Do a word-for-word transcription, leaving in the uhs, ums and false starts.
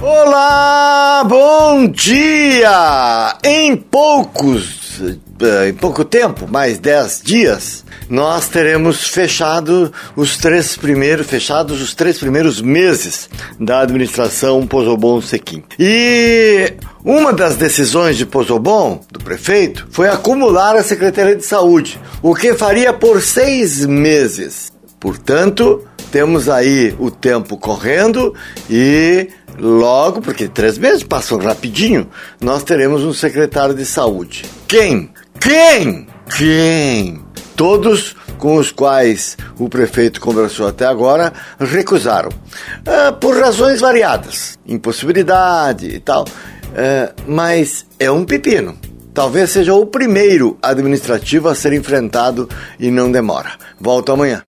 Olá, bom dia! Em poucos, em pouco tempo, mais dez dias, nós teremos fechado os três primeiros, fechados os três primeiros meses da administração Pozzobon-Sequim. E uma das decisões de Pozzobon, do prefeito, foi acumular a Secretaria de Saúde, o que faria por seis meses. Portanto, temos aí o tempo correndo e logo, porque três meses passam rapidinho, nós teremos um secretário de saúde. Quem? Quem? Quem? Todos com os quais o prefeito conversou até agora recusaram. Ah, por razões variadas. Impossibilidade e tal. Ah, mas é um pepino. Talvez seja o primeiro administrativo a ser enfrentado e não demora. Volto amanhã.